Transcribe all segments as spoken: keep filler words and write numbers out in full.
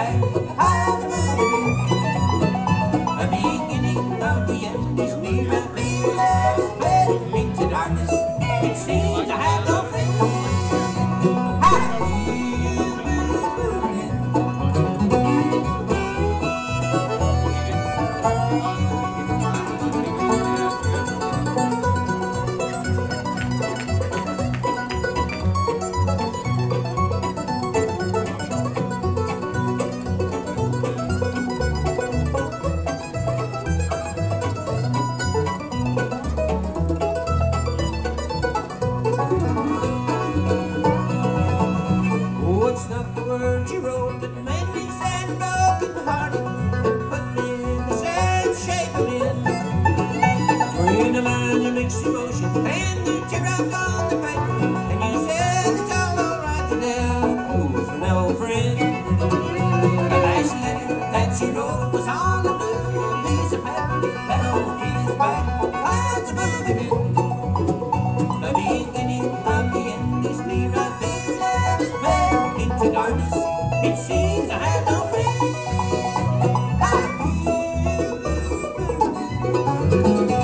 back. Clouds are moving in. The beginning of the end is near. I feel as spreading into darkness. It seems I have no friend. I feel moving in. It's not the words you wrote that made me sad and broken hearted, that put me in the same shape I'm in. Between the lines you mixed emotions and you teardrops on the paper, and you said it's all alright to now. Ooh, for no friend. The last letter that you wrote was on a blue piece of paper that old his back. Clouds are moving in. The beginning of the end is near. I feel that it's bad into darkness. It seems I have no friend. I feel blue.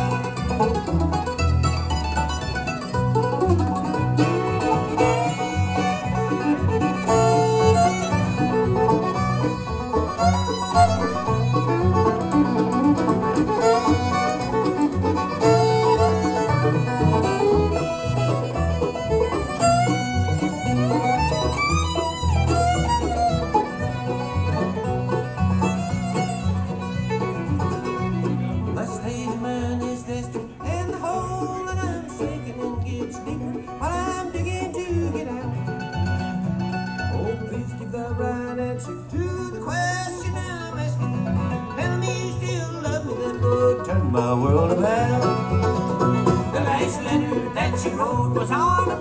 My state of mind is desperate, and the hole that I'm sinking in gets deeper while I'm digging to get out. Oh, please give the right answer to the question I'm asking. Tell me you still love me, that would turn my world about. The last letter that you wrote was on